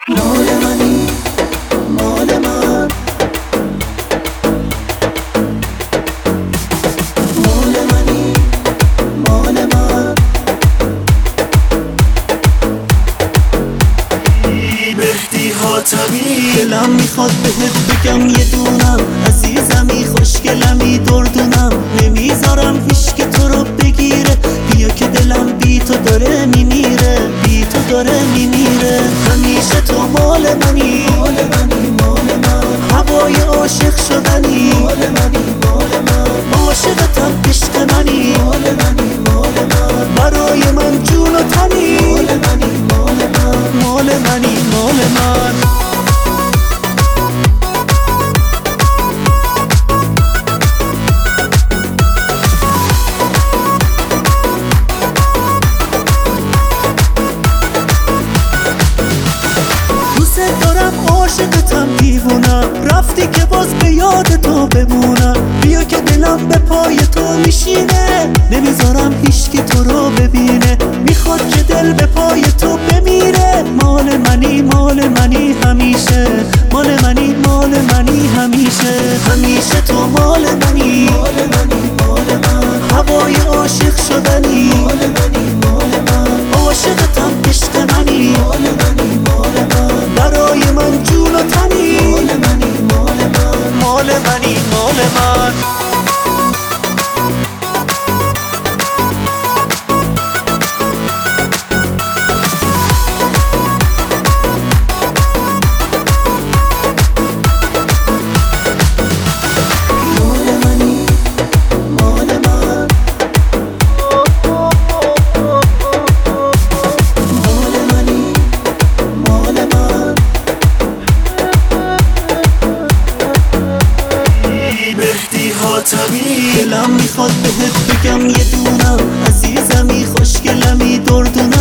مال منی، مال من، مال منی، مال من. مهدی حاتمی دلم میخواد بهت بگم یه دونم، عزیزمی خوشگلمی دردونم، نمیذارم هیچ که تو رو بگیره، بیا که دلم بی تو داره میمیره، بی تو داره میمیره. همیشه تو مال منی، مال منی، مال من، هوای عاشق شدنی، مال منی، مال من، عاشقتم عشق منی، مال منی، مال من، برای من جون و تنی، مال منی، مال من، مال منی، مال من. دوست دارم عاشقتم دیوونم، رفتی که باز به یاد تو بمونم، بیا که دلم به پای تو میشینه، نمیذارم هیچ کی تو رو ببینه، میخواد که دل به پای تو بمیره. مال منی، مال منی همیشه، مال منی، مال منی همیشه، همیشه تو مال منی، مال منی، مال من، هوای عاشق شدنی، مال منی، مال من، عاشقتم عشق منی، مال منی، مال من، برای من جون و تنی، مال منی، مال من، مال منی، مال من. دلم میخواد بهت بگم یه دونم، عزیزمی خوشگلمی دردونم،